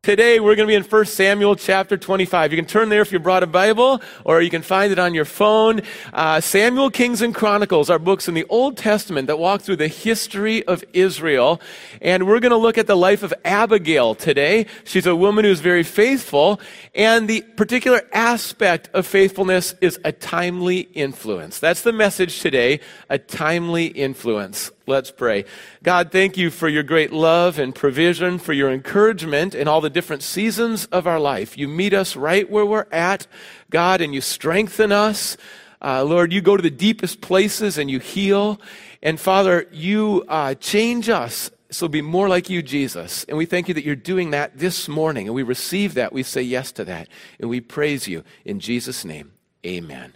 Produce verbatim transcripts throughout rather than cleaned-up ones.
Today, we're going to be in First Samuel chapter twenty-five. You can turn there if you brought a Bible, or you can find it on your phone. Uh, Samuel, Kings, and Chronicles are books in the Old Testament that walk through the history of Israel. And we're going to look at the life of Abigail today. She's a woman who's very faithful, and the particular aspect of faithfulness is a timely influence. That's the message today, a timely influence. Let's pray. God, thank you for your great love and provision, for your encouragement in all the different seasons of our life. You meet us right where we're at, God, and you strengthen us. Uh, Lord, you go to the deepest places and you heal. And Father, you uh, change us so be more like you, Jesus. And we thank you that you're doing that this morning. And we receive that. We say yes to that. And we praise you in Jesus' name. Amen.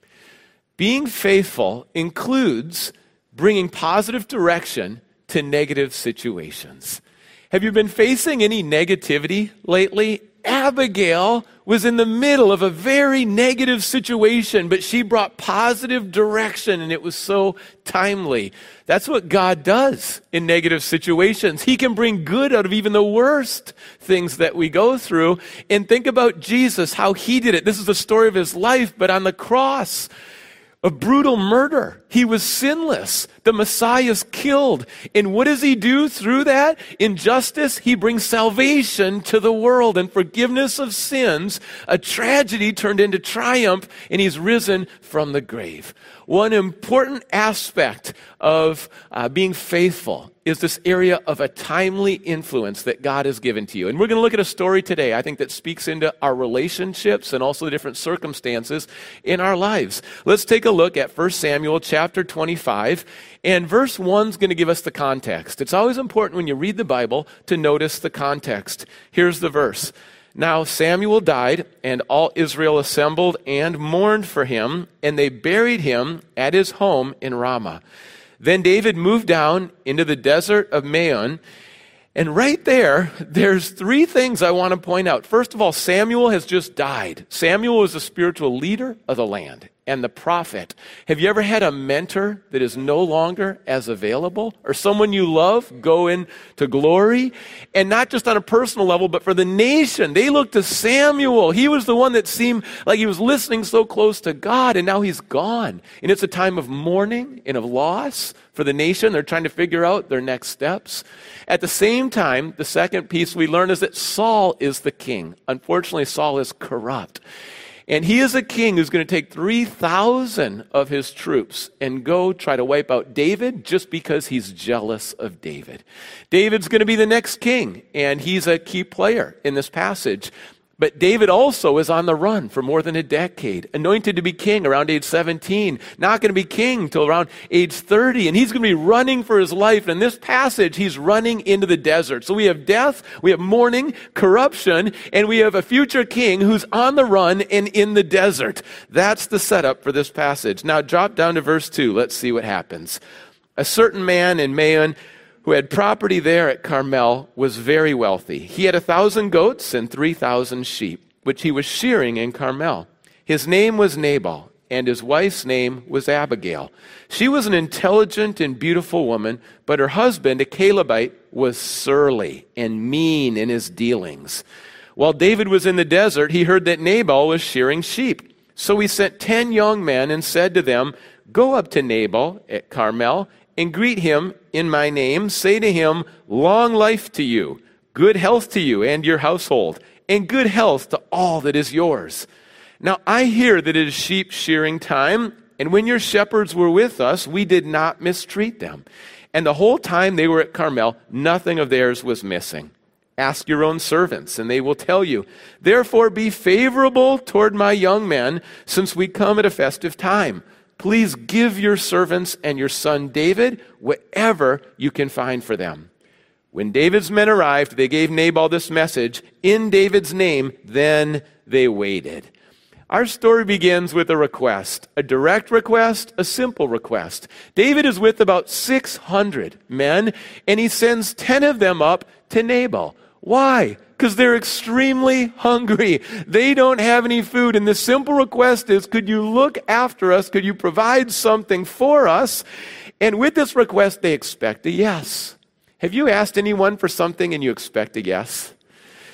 Being faithful includes bringing positive direction to negative situations. Have you been facing any negativity lately? Abigail was in the middle of a very negative situation, but she brought positive direction, and it was so timely. That's what God does in negative situations. He can bring good out of even the worst things that we go through. And think about Jesus, how he did it. This is the story of his life, but on the cross, a brutal murder. He was sinless. The Messiah's killed. And what does he do through that? In justice, he brings salvation to the world and forgiveness of sins. A tragedy turned into triumph, and he's risen from the grave. One important aspect of uh, being faithful is this area of a timely influence that God has given to you. And we're going to look at a story today, I think, that speaks into our relationships and also the different circumstances in our lives. Let's take a look at First Samuel chapter twenty-five, and verse one is going to give us the context. It's always important when you read the Bible to notice the context. Here's the verse. Now Samuel died, and all Israel assembled and mourned for him, and they buried him at his home in Ramah. Then David moved down into the desert of Maon, and right there, there's three things I want to point out. First of all, Samuel has just died. Samuel was the spiritual leader of the land and the prophet. Have you ever had a mentor that is no longer as available? Or someone you love go into glory? And not just on a personal level, but for the nation. They looked to Samuel. He was the one that seemed like he was listening so close to God, and now he's gone. And it's a time of mourning and of loss for the nation. They're trying to figure out their next steps. At the same time, the second piece we learn is that Saul is the king. Unfortunately, Saul is corrupt. And he is a king who's going to take three thousand of his troops and go try to wipe out David just because he's jealous of David. David's going to be the next king, and he's a key player in this passage. But David also is on the run for more than a decade, anointed to be king around age seventeen, not going to be king till around age thirty, and he's going to be running for his life. And in this passage, he's running into the desert. So we have death, we have mourning, corruption, and we have a future king who's on the run and in the desert. That's the setup for this passage. Now drop down to verse two. Let's see what happens. A certain man in Maon who had property there at Carmel, was very wealthy. He had a thousand goats and three thousand sheep, which he was shearing in Carmel. His name was Nabal, and his wife's name was Abigail. She was an intelligent and beautiful woman, but her husband, a Calebite, was surly and mean in his dealings. While David was in the desert, he heard that Nabal was shearing sheep. So he sent ten young men and said to them, "Go up to Nabal at Carmel and greet him in my name. Say to him, long life to you, good health to you and your household, and good health to all that is yours. Now I hear that it is sheep shearing time, and when your shepherds were with us, we did not mistreat them. And the whole time they were at Carmel, nothing of theirs was missing. Ask your own servants, and they will tell you. Therefore be favorable toward my young men, since we come at a festive time. Please give your servants and your son David whatever you can find for them." When David's men arrived, they gave Nabal this message in David's name. Then they waited. Our story begins with a request, a direct request, a simple request. David is with about six hundred men, and he sends ten of them up to Nabal. Why? Because they're extremely hungry. They don't have any food. And the simple request is, could you look after us? Could you provide something for us? And with this request, they expect a yes. Have you asked anyone for something and you expect a yes?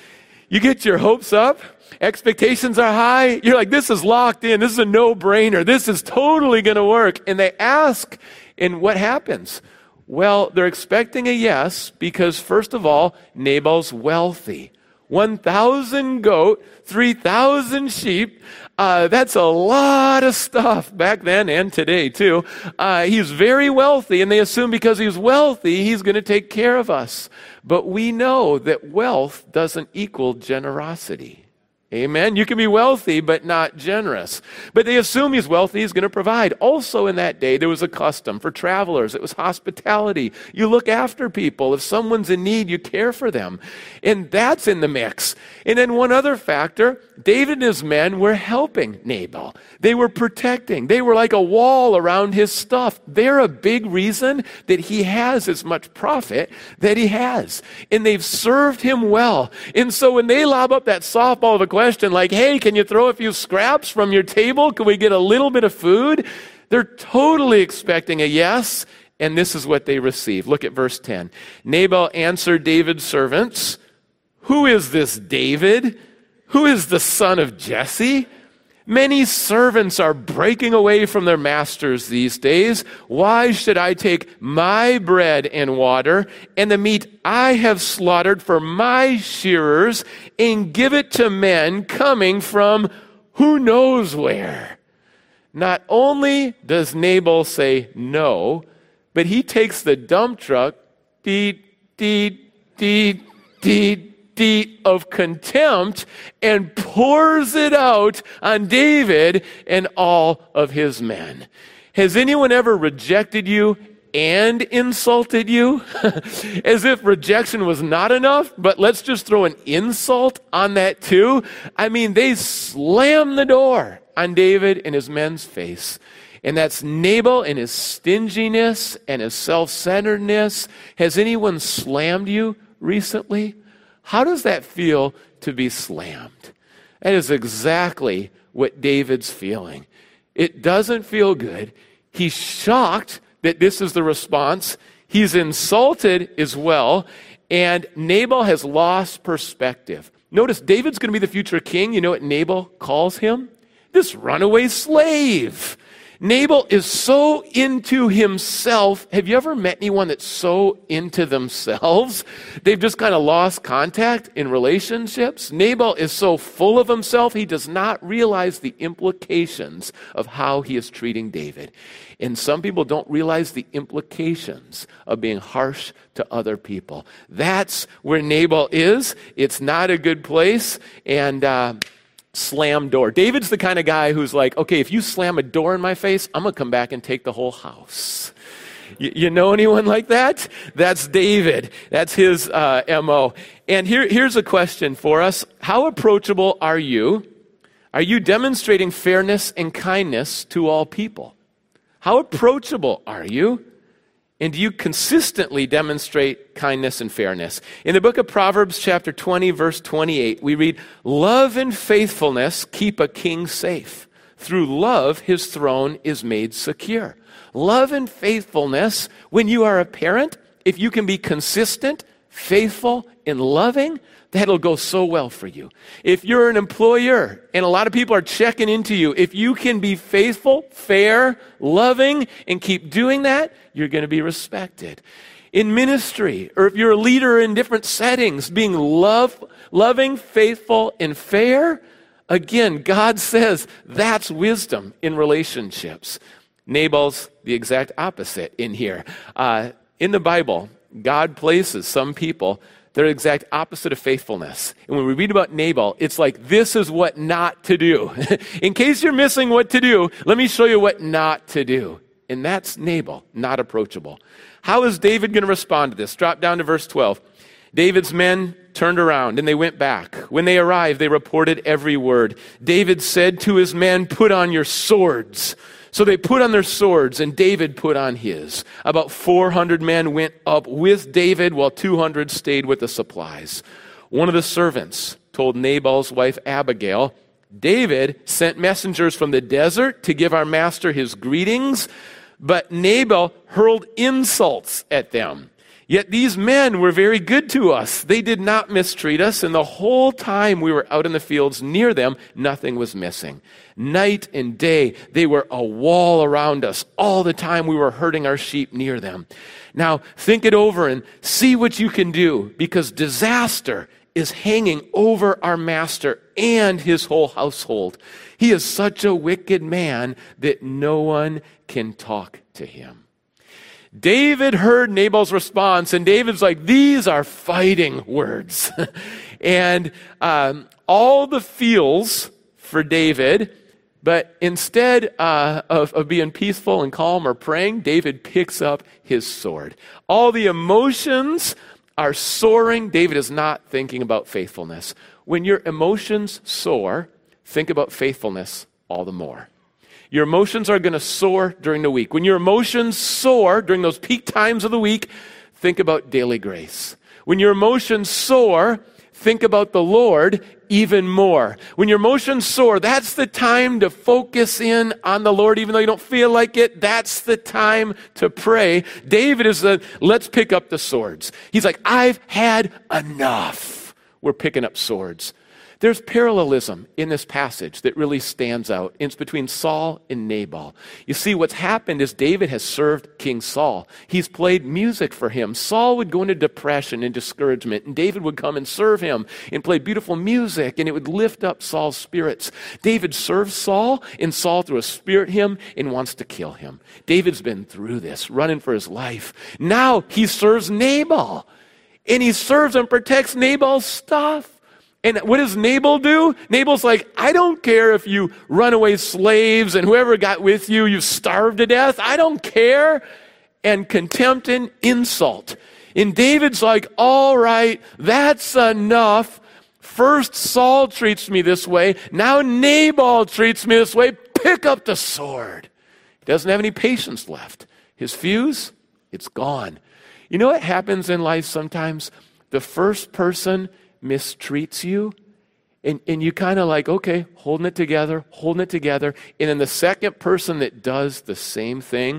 You get your hopes up. Expectations are high. You're like, this is locked in. This is a no-brainer. This is totally going to work. And they ask, and what happens? Well, they're expecting a yes because, first of all, Nabal's wealthy. one thousand goat, three thousand sheep. Uh, that's a lot of stuff back then and today, too. Uh, he's very wealthy, and they assume because he's wealthy, he's going to take care of us. But we know that wealth doesn't equal generosity. Amen. You can be wealthy, but not generous. But they assume he's wealthy, he's going to provide. Also in that day, there was a custom for travelers. It was hospitality. You look after people. If someone's in need, you care for them. And that's in the mix. And then one other factor, David and his men were helping Nabal. They were protecting. They were like a wall around his stuff. They're a big reason that he has as much profit that he has. And they've served him well. And so when they lob up that softball of a question like, hey, can you throw a few scraps from your table? Can we get a little bit of food? They're totally expecting a yes, and this is what they receive. Look at verse ten. Nabal answered David's servants, who is this David? Who is the son of Jesse? Many servants are breaking away from their masters these days. Why should I take my bread and water and the meat I have slaughtered for my shearers and give it to men coming from who knows where? Not only does Nabal say no, but he takes the dump truck, deed, deed, deed, deed, deed of contempt and pours it out on David and all of his men. Has anyone ever rejected you and insulted you? As if rejection was not enough, but let's just throw an insult on that too. I mean, they slam the door on David and his men's face. And that's Nabal and his stinginess and his self-centeredness. Has anyone slammed you recently? How does that feel to be slammed? That is exactly what David's feeling. It doesn't feel good. He's shocked that this is the response. He's insulted as well. And Nabal has lost perspective. Notice David's going to be the future king. You know what Nabal calls him? This runaway slave. Nabal is so into himself. Have you ever met anyone that's so into themselves? They've just kind of lost contact in relationships. Nabal is so full of himself, he does not realize the implications of how he is treating David. And some people don't realize the implications of being harsh to other people. That's where Nabal is. It's not a good place. And, uh, slam door. David's the kind of guy who's like, okay, if you slam a door in my face, I'm going to come back and take the whole house. You, you know anyone like that? That's David. That's his uh, M O. And here, here's a question for us. How approachable are you? Are you demonstrating fairness and kindness to all people? How approachable are you? And do you consistently demonstrate kindness and fairness? In the book of Proverbs, chapter twenty, verse twenty-eight, we read, love and faithfulness keep a king safe. Through love, his throne is made secure. Love and faithfulness, when you are a parent, if you can be consistent, faithful, and loving, that'll go so well for you. If you're an employer and a lot of people are checking into you, if you can be faithful, fair, loving, and keep doing that, you're going to be respected. In ministry, or if you're a leader in different settings, being love, loving, faithful, and fair, again, God says that's wisdom in relationships. Nabal's the exact opposite in here. Uh, in the Bible, God places some people, they're the exact opposite of faithfulness. And when we read about Nabal, it's like, this is what not to do. In case you're missing what to do, let me show you what not to do. And that's Nabal, not approachable. How is David going to respond to this? Drop down to verse twelve. David's men turned around and they went back. When they arrived, they reported every word. David said to his men, put on your swords. So they put on their swords, and David put on his. About four hundred men went up with David, while two hundred stayed with the supplies. One of the servants told Nabal's wife Abigail, David sent messengers from the desert to give our master his greetings, but Nabal hurled insults at them. Yet these men were very good to us. They did not mistreat us, and the whole time we were out in the fields near them, nothing was missing. Night and day, they were a wall around us. All the time we were herding our sheep near them. Now, think it over and see what you can do, because disaster is hanging over our master and his whole household. He is such a wicked man that no one can talk to him. David heard Nabal's response, and David's like, these are fighting words. and um, all the feels for David, but instead uh, of, of being peaceful and calm or praying, David picks up his sword. All the emotions are soaring. David is not thinking about faithfulness. When your emotions soar, think about faithfulness all the more. Your emotions are going to soar during the week. When your emotions soar during those peak times of the week, think about daily grace. When your emotions soar, think about the Lord even more. When your emotions soar, that's the time to focus in on the Lord, even though you don't feel like it. That's the time to pray. David is the, let's pick up the swords. He's like, I've had enough. We're picking up swords. There's parallelism in this passage that really stands out. It's between Saul and Nabal. You see, what's happened is David has served King Saul. He's played music for him. Saul would go into depression and discouragement, and David would come and serve him and play beautiful music, and it would lift up Saul's spirits. David serves Saul, and Saul threw a spear at him and wants to kill him. David's been through this, running for his life. Now he serves Nabal, and he serves and protects Nabal's stuff. And what does Nabal do? Nabal's like, I don't care if you runaway slaves and whoever got with you, you starved to death. I don't care. And contempt and insult. And David's like, all right, that's enough. First Saul treats me this way. Now Nabal treats me this way. Pick up the sword. He doesn't have any patience left. His fuse, it's gone. You know what happens in life sometimes? The first person mistreats you, and, and you kind of like, okay, holding it together, holding it together, and then the second person that does the same thing,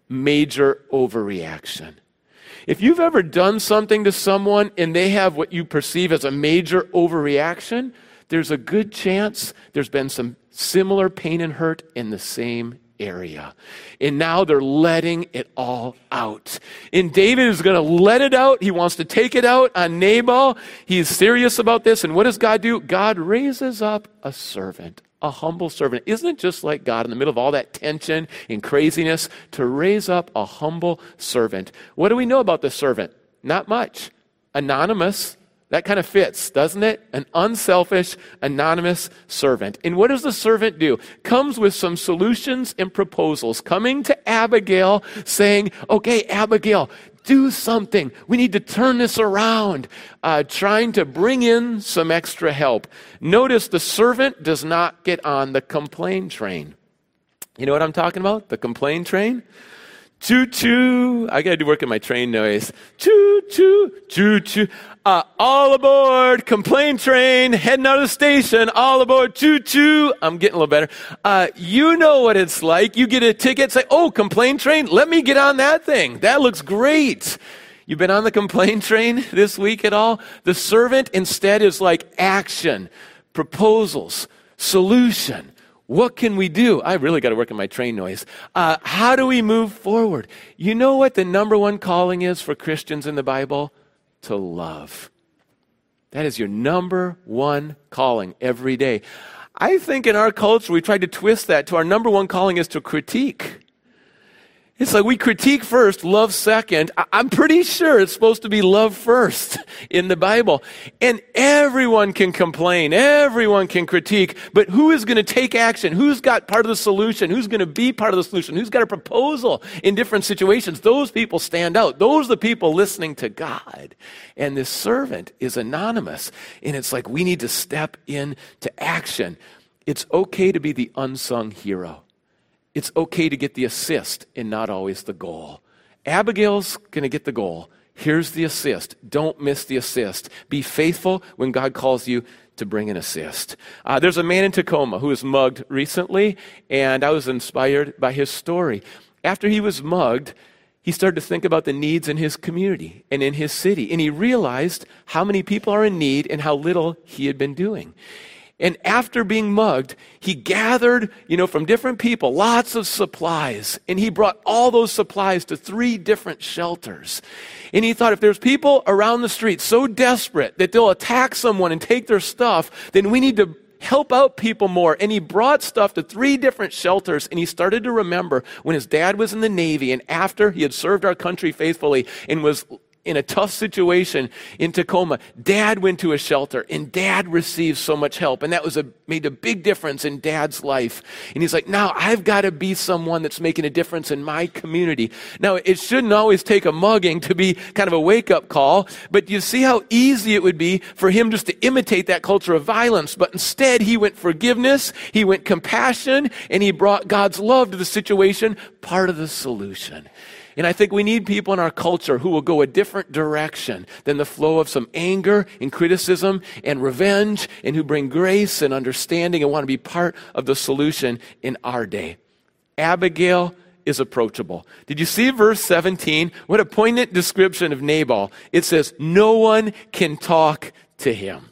major overreaction. If you've ever done something to someone and they have what you perceive as a major overreaction, there's a good chance there's been some similar pain and hurt in the same area. And now they're letting it all out. And David is going to let it out. He wants to take it out on Nabal. He's serious about this. And what does God do? God raises up a servant, a humble servant. Isn't it just like God in the middle of all that tension and craziness to raise up a humble servant? What do we know about the servant? Not much. Anonymous. That kind of fits, doesn't it? An unselfish, anonymous servant. And what does the servant do? Comes with some solutions and proposals. Coming to Abigail saying, okay, Abigail, do something. We need to turn this around. Uh, trying to bring in some extra help. Notice the servant does not get on the complain train. You know what I'm talking about? The complain train? Choo-choo. I got to do work at my train noise. Choo-choo, choo-choo. Uh, all aboard, complain train, heading out of the station, all aboard, choo-choo. I'm getting a little better. Uh, you know what it's like. You get a ticket, say, oh, complain train, let me get on that thing. That looks great. You've been on the complain train this week at all? The servant instead is like action, proposals, solution. What can we do? I really got to work on my train noise. Uh, how do we move forward? You know what the number one calling is for Christians in the Bible? To love. That is your number one calling every day. I think in our culture, we tried to twist that to our number one calling is to critique. It's like we critique first, love second. I'm pretty sure it's supposed to be love first in the Bible. And everyone can complain. Everyone can critique. But who is going to take action? Who's got part of the solution? Who's going to be part of the solution? Who's got a proposal in different situations? Those people stand out. Those are the people listening to God. And this servant is anonymous. And it's like we need to step into action. It's okay to be the unsung hero. It's okay to get the assist and not always the goal. Abigail's going to get the goal. Here's the assist. Don't miss the assist. Be faithful when God calls you to bring an assist. Uh, there's a man in Tacoma who was mugged recently, and I was inspired by his story. After he was mugged, he started to think about the needs in his community and in his city. And he realized how many people are in need and how little he had been doing. And after being mugged, he gathered, you know, from different people, lots of supplies. And he brought all those supplies to three different shelters. And he thought, if there's people around the street so desperate that they'll attack someone and take their stuff, then we need to help out people more. And he brought stuff to three different shelters. And he started to remember when his dad was in the Navy and after he had served our country faithfully and was in a tough situation in Tacoma, Dad went to a shelter and Dad received so much help. And that was a made a big difference in Dad's life. And he's like, now I've got to be someone that's making a difference in my community. Now, it shouldn't always take a mugging to be kind of a wake-up call, but you see how easy it would be for him just to imitate that culture of violence. But instead, he went forgiveness, he went compassion, and he brought God's love to the situation, part of the solution. And I think we need people in our culture who will go a different direction than the flow of some anger and criticism and revenge, and who bring grace and understanding and want to be part of the solution in our day. Abigail is approachable. Did you see verse seventeen? What a poignant description of Nabal. It says, no one can talk to him.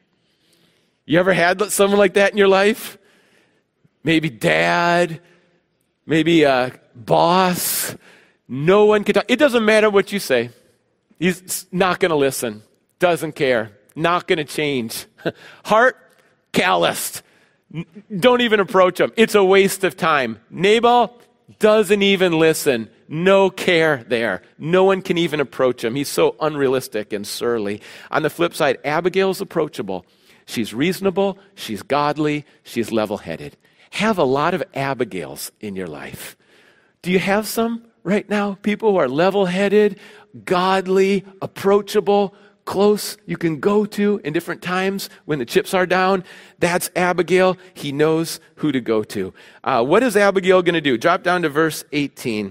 You ever had someone like that in your life? Maybe dad, maybe a boss. No one can talk. It doesn't matter what you say. He's not going to listen. Doesn't care. Not going to change. Heart calloused. Don't even approach him. It's a waste of time. Nabal doesn't even listen. No care there. No one can even approach him. He's so unrealistic and surly. On the flip side, Abigail's approachable. She's reasonable. She's godly. She's level-headed. Have a lot of Abigails in your life. Do you have some? Right now, people who are level-headed, godly, approachable, close, you can go to in different times when the chips are down. That's Abigail. He knows who to go to. Uh, what is Abigail going to do? Drop down to verse eighteen.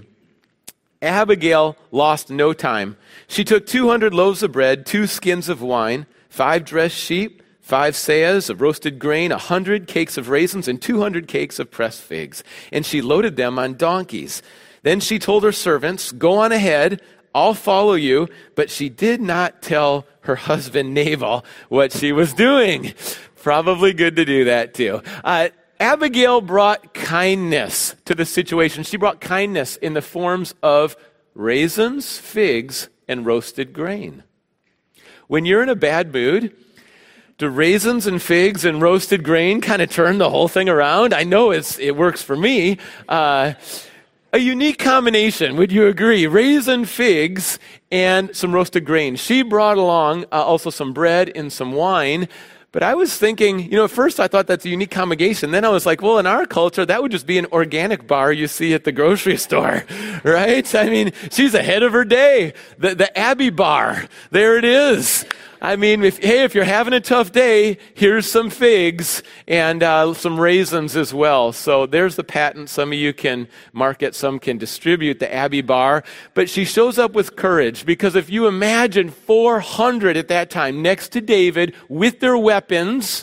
Abigail lost no time. She took two hundred loaves of bread, two skins of wine, five dressed sheep, five seahs of roasted grain, a hundred cakes of raisins, and two hundred cakes of pressed figs. And she loaded them on donkeys. Then she told her servants, go on ahead, I'll follow you. But she did not tell her husband Nabal what she was doing. Probably good to do that too. Uh, Abigail brought kindness to the situation. She brought kindness in the forms of raisins, figs, and roasted grain. When you're in a bad mood, do raisins and figs and roasted grain kind of turn the whole thing around? I know it's it works for me. Uh, A unique combination, would you agree? Raisin figs and some roasted grain. She brought along uh, also some bread and some wine. But I was thinking, you know, at first I thought that's a unique combination. Then I was like, well, in our culture, that would just be an organic bar you see at the grocery store, right? I mean, she's ahead of her day. The, the Abbey bar, there it is. I mean, if, hey, if you're having a tough day, here's some figs and uh, some raisins as well. So there's the patent. Some of you can market, some can distribute the Abbey bar. But she shows up with courage, because if you imagine four hundred at that time next to David with their weapons,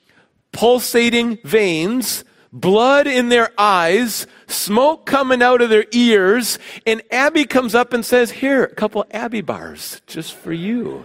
pulsating veins, blood in their eyes, smoke coming out of their ears, and Abby comes up and says, here, a couple Abbey bars just for you.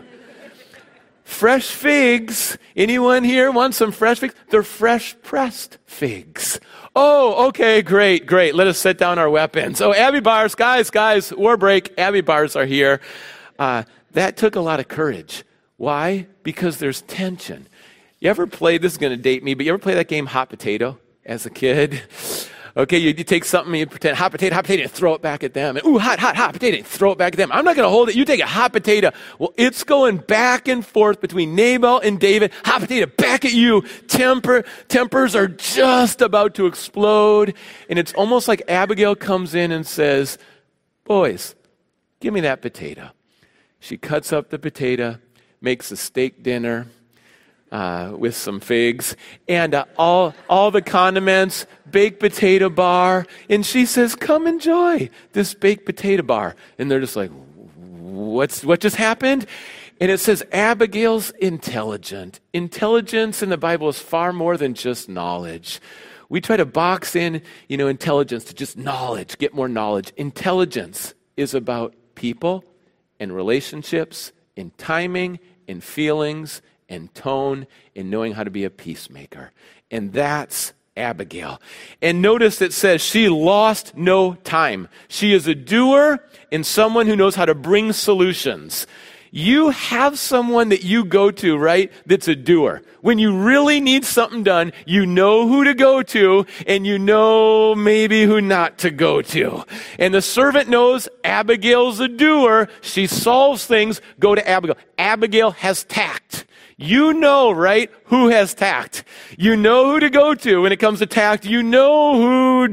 Fresh figs. Anyone here want some fresh figs? They're fresh pressed figs. Oh, okay, great, great. Let us set down our weapons. Oh, Abbey bars, guys, guys, war break. Abbey bars are here. Uh, that took a lot of courage. Why? Because there's tension. You ever play, this is going to date me, but you ever play that game Hot Potato as a kid? Okay, you, you take something, you pretend hot potato, hot potato, and throw it back at them. And, ooh, hot, hot, hot potato, and throw it back at them. I'm not going to hold it. You take a hot potato. Well, it's going back and forth between Nabal and David. Hot potato back at you. Temper, tempers are just about to explode. And it's almost like Abigail comes in and says, boys, give me that potato. She cuts up the potato, makes a steak dinner. Uh, with some figs and uh, all all the condiments, baked potato bar. And she says, come enjoy this baked potato bar. And they're just like, what's what just happened? And it says Abigail's intelligent. Intelligence in the Bible is far more than just knowledge. We try to box in, you know, intelligence to just knowledge, get more knowledge. Intelligence is about people and relationships and timing and feelings and tone and knowing how to be a peacemaker. And that's Abigail. And notice it says she lost no time. She is a doer and someone who knows how to bring solutions. You have someone that you go to, right, that's a doer. When you really need something done, you know who to go to, and you know maybe who not to go to. And the servant knows Abigail's a doer. She solves things. Go to Abigail. Abigail has tact. You know, right, who has tact. You know who to go to when it comes to tact. You know who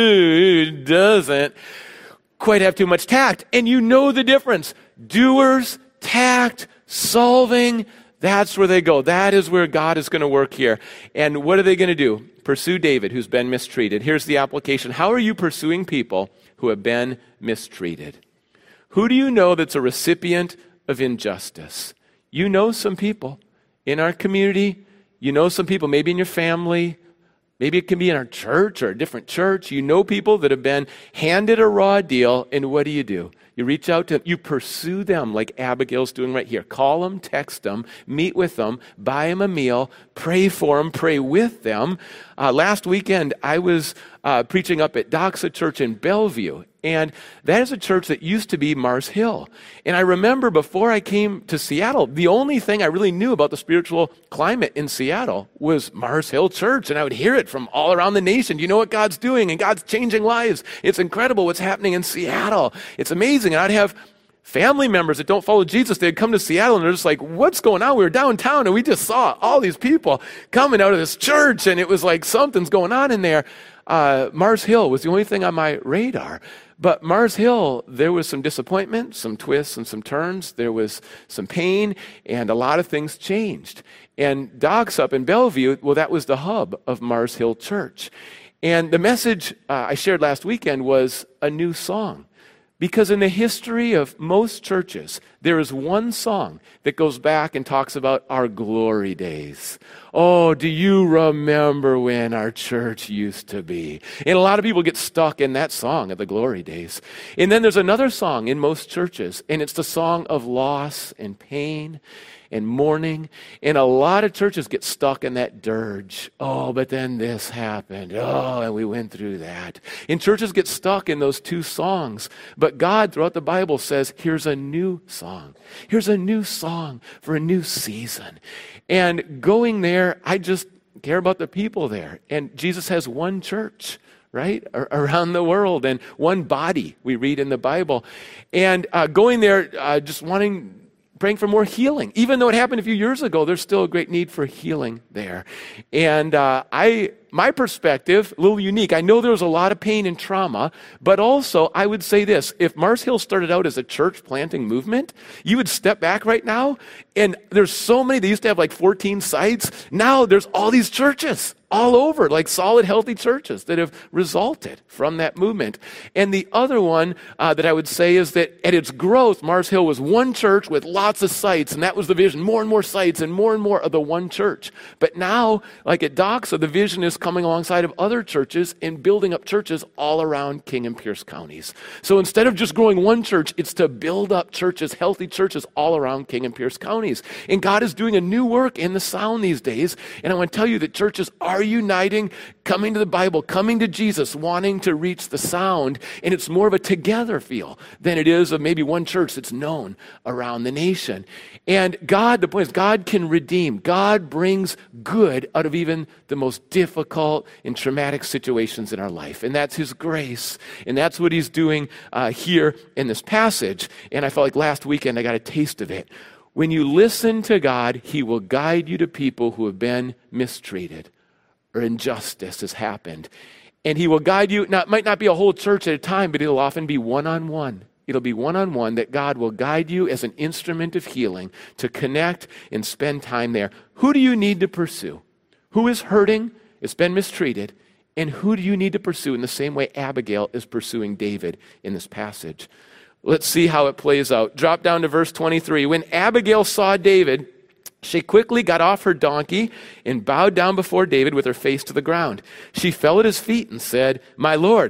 do, doesn't quite have too much tact. And you know the difference. Doers, tact, solving, that's where they go. That is where God is going to work here. And what are they going to do? Pursue David, who's been mistreated. Here's the application. How are you pursuing people who have been mistreated? Who do you know that's a recipient of injustice? You know some people in our community. You know some people, maybe in your family. Maybe it can be in our church or a different church. You know people that have been handed a raw deal, and what do you do? You reach out to them. You pursue them like Abigail's doing right here. Call them, text them, meet with them, buy them a meal, pray for them, pray with them. Uh, last weekend, I was uh, preaching up at Doxa Church in Bellevue, and that is a church that used to be Mars Hill. And I remember before I came to Seattle, the only thing I really knew about the spiritual climate in Seattle was Mars Hill Church, and I would hear it from all around the nation. You know what God's doing, and God's changing lives. It's incredible what's happening in Seattle. It's amazing. And I'd have family members that don't follow Jesus. They'd come to Seattle, and they're just like, what's going on? We were downtown, and we just saw all these people coming out of this church, and it was like something's going on in there. Uh, Mars Hill was the only thing on my radar. But Mars Hill, there was some disappointment, some twists and some turns. There was some pain, and a lot of things changed. And Docs up in Bellevue, well, that was the hub of Mars Hill Church. And the message uh, I shared last weekend was a new song. Because in the history of most churches, there is one song that goes back and talks about our glory days. Oh, do you remember when our church used to be? And a lot of people get stuck in that song of the glory days. And then there's another song in most churches, and it's the song of loss and pain and mourning. And a lot of churches get stuck in that dirge. Oh, but then this happened. Oh, and we went through that. And churches get stuck in those two songs. But God, throughout the Bible, says, here's a new song. Here's a new song for a new season. And going there, I just care about the people there. And Jesus has one church, right, around the world, and one body we read in the Bible. And uh, going there, uh, just wanting... praying for more healing. Even though it happened a few years ago, there's still a great need for healing there. And uh, I, my perspective, a little unique. I know there was a lot of pain and trauma, but also I would say this. If Mars Hill started out as a church planting movement, you would step back right now, and there's so many. They used to have like fourteen sites. Now there's all these churches all over, like solid, healthy churches that have resulted from that movement. And the other one uh, that I would say is that at its growth, Mars Hill was one church with lots of sites, and that was the vision, more and more sites and more and more of the one church. But now, like at Doxa, the vision is coming alongside of other churches and building up churches all around King and Pierce counties. So instead of just growing one church, it's to build up churches, healthy churches all around King and Pierce counties. And God is doing a new work in the sound these days. And I want to tell you that churches are uniting, coming to the Bible, coming to Jesus, wanting to reach the sound. And it's more of a together feel than it is of maybe one church that's known around the nation. And God, the point is, God can redeem. God brings good out of even the most difficult and traumatic situations in our life. And that's His grace. And that's what He's doing uh, here in this passage. And I felt like last weekend I got a taste of it. When you listen to God, He will guide you to people who have been mistreated or injustice has happened. And He will guide you. Now, it might not be a whole church at a time, but it'll often be one-on-one. It'll be one-on-one that God will guide you as an instrument of healing to connect and spend time there. Who do you need to pursue? Who is hurting, has been mistreated, and who do you need to pursue in the same way Abigail is pursuing David in this passage? Let's see how it plays out. Drop down to verse twenty-three. When Abigail saw David, she quickly got off her donkey and bowed down before David with her face to the ground. She fell at his feet and said, "My lord,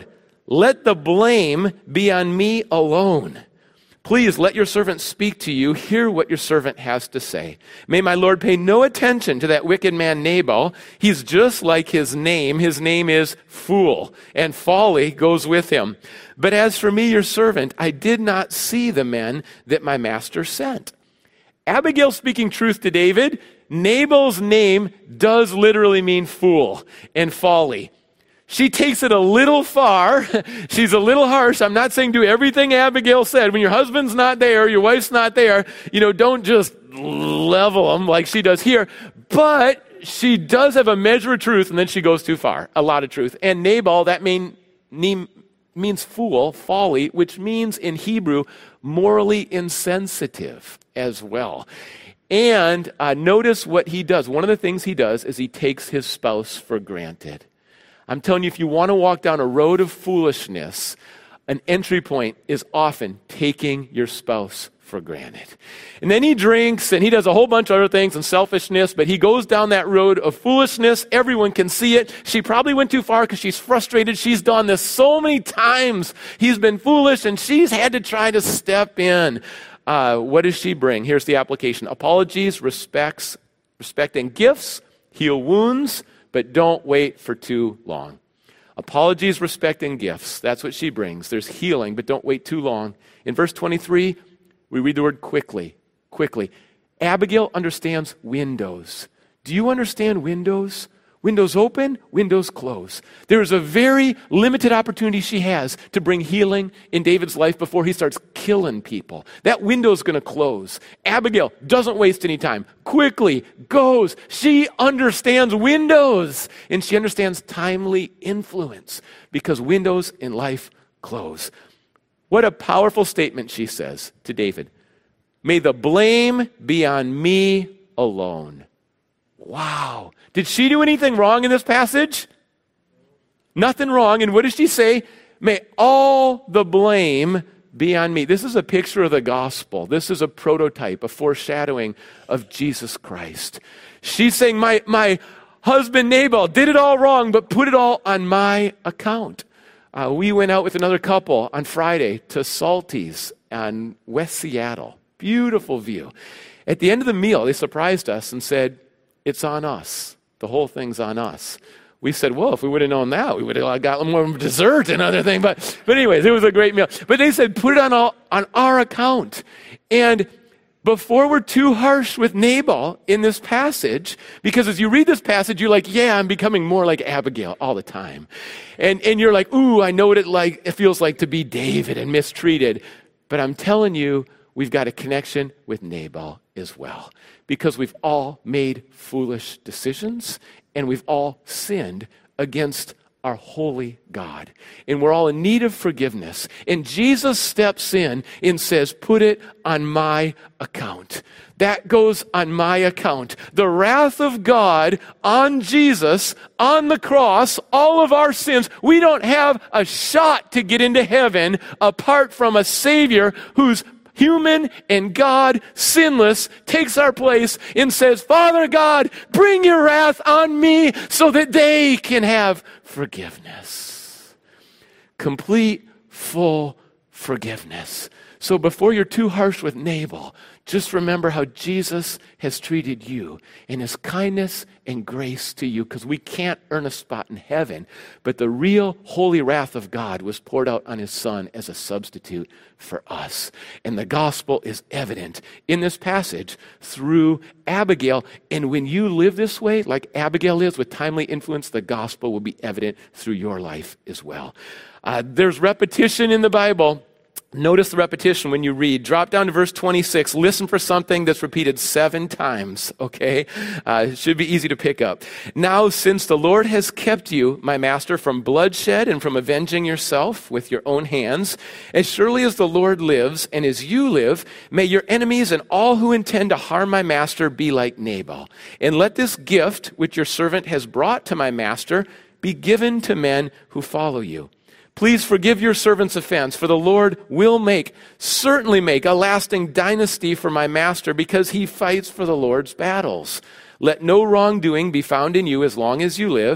let the blame be on me alone. Please let your servant speak to you. Hear what your servant has to say. May my Lord pay no attention to that wicked man Nabal. He's just like his name. His name is Fool, and folly goes with him. But as for me, your servant, I did not see the men that my master sent. Abigail speaking truth to David. Nabal's name does literally mean fool and folly. She takes it a little far. She's a little harsh. I'm not saying do everything Abigail said. When your husband's not there, your wife's not there, you know, don't just level them like she does here. But she does have a measure of truth, and then she goes too far. A lot of truth. And Nabal, that mean, means fool, folly, which means in Hebrew, morally insensitive as well. And uh, notice what he does. One of the things he does is he takes his spouse for granted. I'm telling you, if you want to walk down a road of foolishness, an entry point is often taking your spouse for granted. And then he drinks and he does a whole bunch of other things and selfishness, but he goes down that road of foolishness. Everyone can see it. She probably went too far because she's frustrated. She's done this so many times. He's been foolish and she's had to try to step in. Uh, what does she bring? Here's the application. Apologies, respects, respect and gifts, heal wounds, but don't wait for too long. Apologies, respect, and gifts. That's what she brings. There's healing, but don't wait too long. In verse twenty-three, we read the word quickly. Quickly. Abigail understands windows. Do you understand windows? Windows open, windows close. There is a very limited opportunity she has to bring healing in David's life before he starts killing people. That window's going to close. Abigail doesn't waste any time. Quickly goes. She understands windows, and she understands timely influence because windows in life close. What a powerful statement she says to David. May the blame be on me alone. Wow. Did she do anything wrong in this passage? Nothing wrong. And what does she say? May all the blame be on me. This is a picture of the gospel. This is a prototype, a foreshadowing of Jesus Christ. She's saying, my, my husband Nabal did it all wrong, but put it all on my account. Uh, we went out with another couple on Friday to Salty's on West Seattle. Beautiful view. At the end of the meal, they surprised us and said, it's on us. The whole thing's on us. We said, well, if we would have known that, we would have got more dessert and other thing. But, but anyways, it was a great meal. But they said, put it on, all, on our account. And before we're too harsh with Nabal in this passage, because as you read this passage, you're like, yeah, I'm becoming more like Abigail all the time. And, and you're like, ooh, I know what it, like, it feels like to be David and mistreated. But I'm telling you, we've got a connection with Nabal as well. Because we've all made foolish decisions and we've all sinned against our holy God. And we're all in need of forgiveness. And Jesus steps in and says, put it on my account. That goes on my account. The wrath of God on Jesus, on the cross, all of our sins. We don't have a shot to get into heaven apart from a Savior who's human and God, sinless, takes our place and says, Father God, bring your wrath on me so that they can have forgiveness. Complete, full forgiveness. So before you're too harsh with Nabal, just remember how Jesus has treated you in his kindness and grace to you, because we can't earn a spot in heaven, but the real holy wrath of God was poured out on his son as a substitute for us. And the gospel is evident in this passage through Abigail. And when you live this way, like Abigail lives with timely influence, the gospel will be evident through your life as well. Uh, there's repetition in the Bible. Notice the repetition when you read. Drop down to verse twenty-six. Listen for something that's repeated seven times, okay? Uh, it should be easy to pick up. Now, since the Lord has kept you, my master, from bloodshed and from avenging yourself with your own hands, as surely as the Lord lives and as you live, may your enemies and all who intend to harm my master be like Nabal. And let this gift which your servant has brought to my master be given to men who follow you. Please forgive your servant's offense, for the Lord will make, certainly make, a lasting dynasty for my master, because he fights for the Lord's battles. Let no wrongdoing be found in you as long as you live.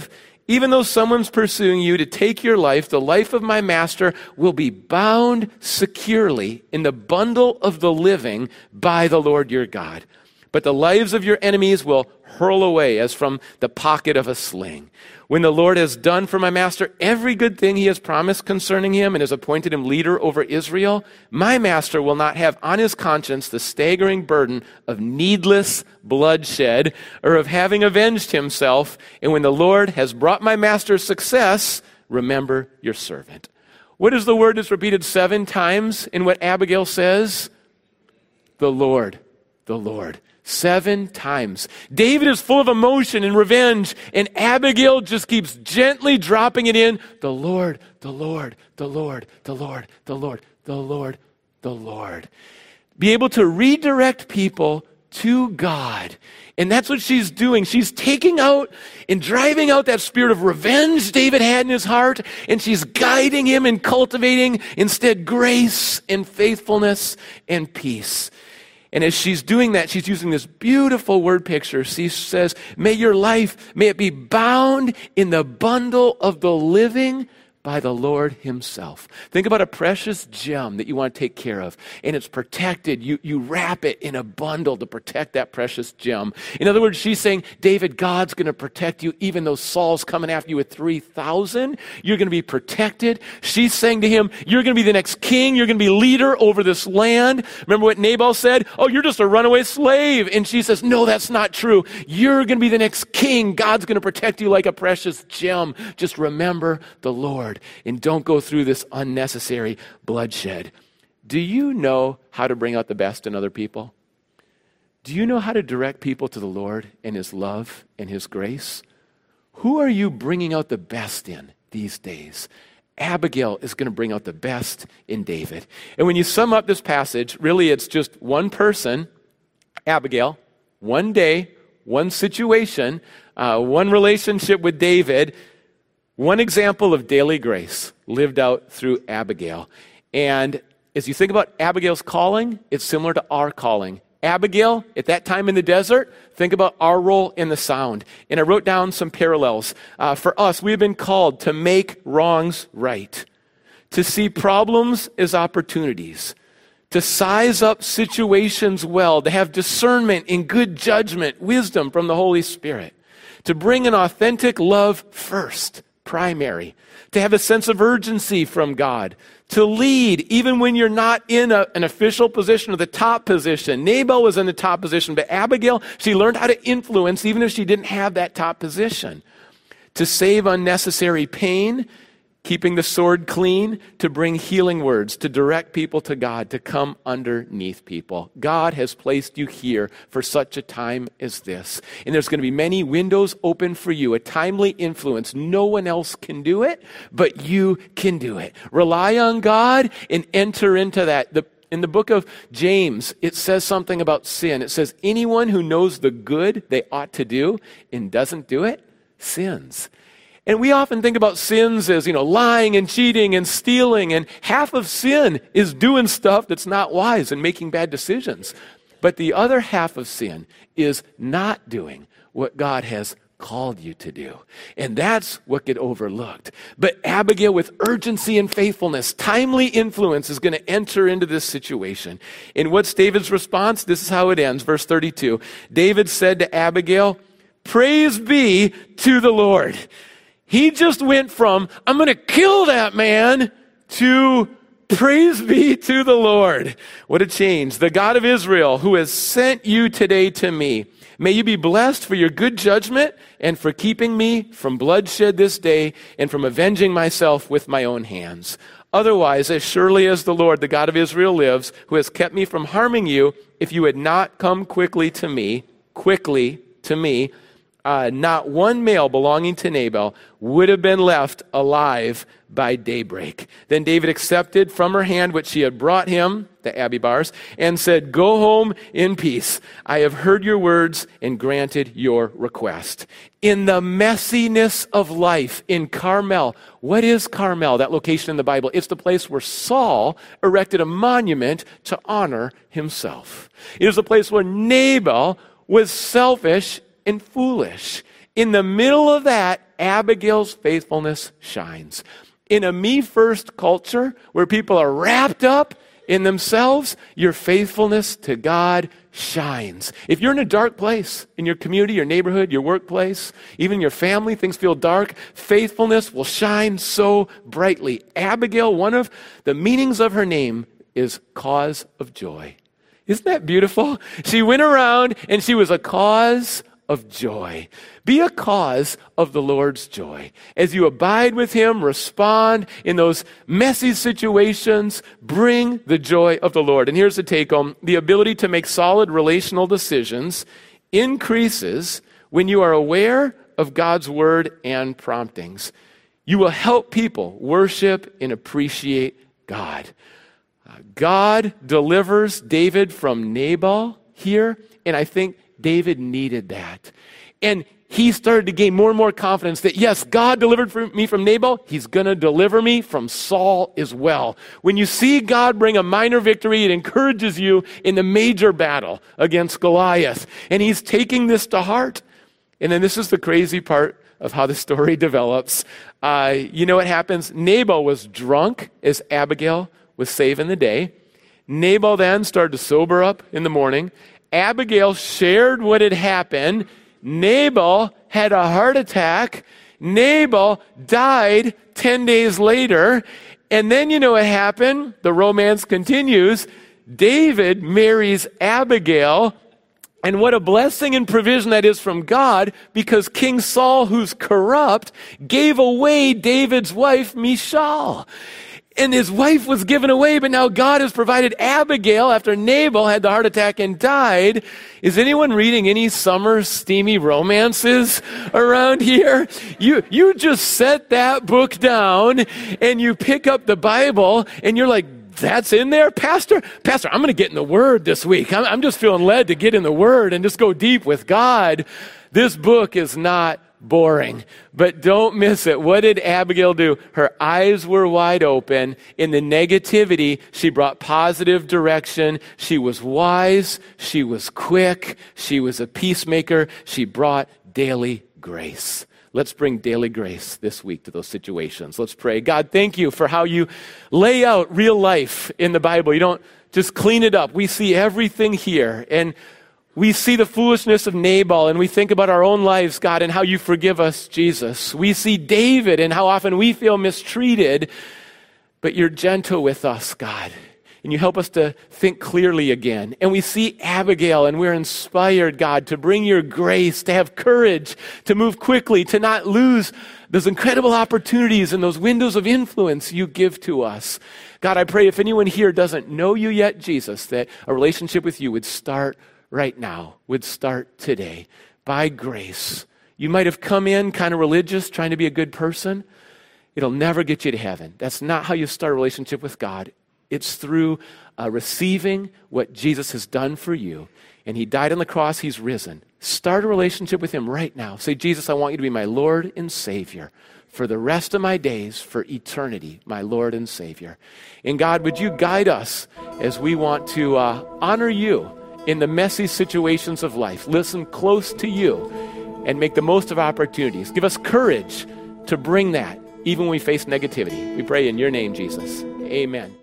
Even though someone's pursuing you to take your life, the life of my master will be bound securely in the bundle of the living by the Lord your God. But the lives of your enemies will hurl away as from the pocket of a sling. When the Lord has done for my master every good thing he has promised concerning him and has appointed him leader over Israel, my master will not have on his conscience the staggering burden of needless bloodshed or of having avenged himself. And when the Lord has brought my master success, remember your servant. What is the word that's repeated seven times in what Abigail says? The Lord, the Lord. Seven times. David is full of emotion and revenge, and Abigail just keeps gently dropping it in. The Lord, the Lord, the Lord, the Lord, the Lord, the Lord, the Lord. Be able to redirect people to God. And that's what she's doing. She's taking out and driving out that spirit of revenge David had in his heart, and she's guiding him and cultivating instead grace and faithfulness and peace. And as she's doing that, she's using this beautiful word picture. She says, may your life, may it be bound in the bundle of the living by the Lord himself. Think about a precious gem that you want to take care of, and it's protected. You, you wrap it in a bundle to protect that precious gem. In other words, she's saying, David, God's going to protect you even though Saul's coming after you with three thousand. You're going to be protected. She's saying to him, you're going to be the next king. You're going to be leader over this land. Remember what Nabal said? Oh, you're just a runaway slave. And she says, no, that's not true. You're going to be the next king. God's going to protect you like a precious gem. Just remember the Lord. And don't go through this unnecessary bloodshed. Do you know how to bring out the best in other people? Do you know how to direct people to the Lord and his love and his grace? Who are you bringing out the best in these days? Abigail is going to bring out the best in David. And when you sum up this passage, really it's just one person, Abigail, one day, one situation, uh, one relationship with David. One example of daily grace lived out through Abigail. And as you think about Abigail's calling, it's similar to our calling. Abigail, at that time in the desert, think about our role in the sound. And I wrote down some parallels. Uh, for us, we have been called to make wrongs right, to see problems as opportunities, to size up situations well, to have discernment and good judgment, wisdom from the Holy Spirit, to bring an authentic love first, primary, to have a sense of urgency from God, to lead even when you're not in a, an official position or the top position. Nabal was in the top position, but Abigail, she learned how to influence even if she didn't have that top position. To save unnecessary pain, keeping the sword clean, to bring healing words, to direct people to God, to come underneath people. God has placed you here for such a time as this. And there's going to be many windows open for you, a timely influence. No one else can do it, but you can do it. Rely on God and enter into that. The In the book of James, it says something about sin. It says, anyone who knows the good they ought to do and doesn't do it, sins. And we often think about sins as, you know, lying and cheating and stealing, and half of sin is doing stuff that's not wise and making bad decisions. But the other half of sin is not doing what God has called you to do. And that's what get overlooked. But Abigail, with urgency and faithfulness, timely influence, is going to enter into this situation. And what's David's response? This is how it ends, verse thirty-two. David said to Abigail, "Praise be to the Lord." He just went from, I'm going to kill that man, to praise be to the Lord. What a change. The God of Israel, who has sent you today to me. May you be blessed for your good judgment and for keeping me from bloodshed this day and from avenging myself with my own hands. Otherwise, as surely as the Lord, the God of Israel lives, who has kept me from harming you, if you had not come quickly to me, quickly to me, Uh, not one male belonging to Nabal would have been left alive by daybreak. Then David accepted from her hand what she had brought him, the Abibars, and said, "Go home in peace. I have heard your words and granted your request." In the messiness of life in Carmel, what is Carmel, that location in the Bible? It's the place where Saul erected a monument to honor himself. It is a place where Nabal was selfish and foolish. In the middle of that, Abigail's faithfulness shines. In a me-first culture where people are wrapped up in themselves, your faithfulness to God shines. If you're in a dark place in your community, your neighborhood, your workplace, even your family, things feel dark, faithfulness will shine so brightly. Abigail, one of the meanings of her name is cause of joy. Isn't that beautiful? She went around and she was a cause of joy. Be a cause of the Lord's joy. As you abide with Him, respond in those messy situations, bring the joy of the Lord. And here's the take home. The ability to make solid relational decisions increases when you are aware of God's word and promptings. You will help people worship and appreciate God. Uh, God delivers David from Nabal here, and I think David needed that. And he started to gain more and more confidence that, yes, God delivered me from Nabal. He's going to deliver me from Saul as well. When you see God bring a minor victory, it encourages you in the major battle against Goliath. And he's taking this to heart. And then this is the crazy part of how the story develops. Uh, you know what happens? Nabal was drunk as Abigail was saving the day. Nabal then started to sober up in the morning. Abigail shared what had happened. Nabal had a heart attack. Nabal died ten days later. And then you know what happened? The romance continues. David marries Abigail. And what a blessing and provision that is from God, because King Saul, who's corrupt, gave away David's wife, Michal. And his wife was given away, but now God has provided Abigail after Nabal had the heart attack and died. Is anyone reading any summer steamy romances around here? You, you just set that book down and you pick up the Bible and you're like, that's in there? Pastor, Pastor, I'm going to get in the Word this week. I'm, I'm just feeling led to get in the Word and just go deep with God. This book is not boring, but don't miss it. What did Abigail do? Her eyes were wide open. In the negativity, she brought positive direction. She was wise. She was quick. She was a peacemaker. She brought daily grace. Let's bring daily grace this week to those situations. Let's pray. God, thank you for how you lay out real life in the Bible. You don't just clean it up. We see everything here, and we see the foolishness of Nabal, and we think about our own lives, God, and how you forgive us, Jesus. We see David and how often we feel mistreated, but you're gentle with us, God, and you help us to think clearly again. And we see Abigail, and we're inspired, God, to bring your grace, to have courage, to move quickly, to not lose those incredible opportunities and those windows of influence you give to us. God, I pray if anyone here doesn't know you yet, Jesus, that a relationship with you would start right now, would start today, by grace. You might have come in kind of religious, trying to be a good person. It'll never get you to heaven. That's not how you start a relationship with God. It's through uh, receiving what Jesus has done for you. And he died on the cross, he's risen. Start a relationship with him right now. Say, Jesus, I want you to be my Lord and Savior for the rest of my days, for eternity, my Lord and Savior. And God, would you guide us as we want to uh, honor you in the messy situations of life, listen close to you, and make the most of opportunities. Give us courage to bring that, even when we face negativity. We pray in your name, Jesus. Amen.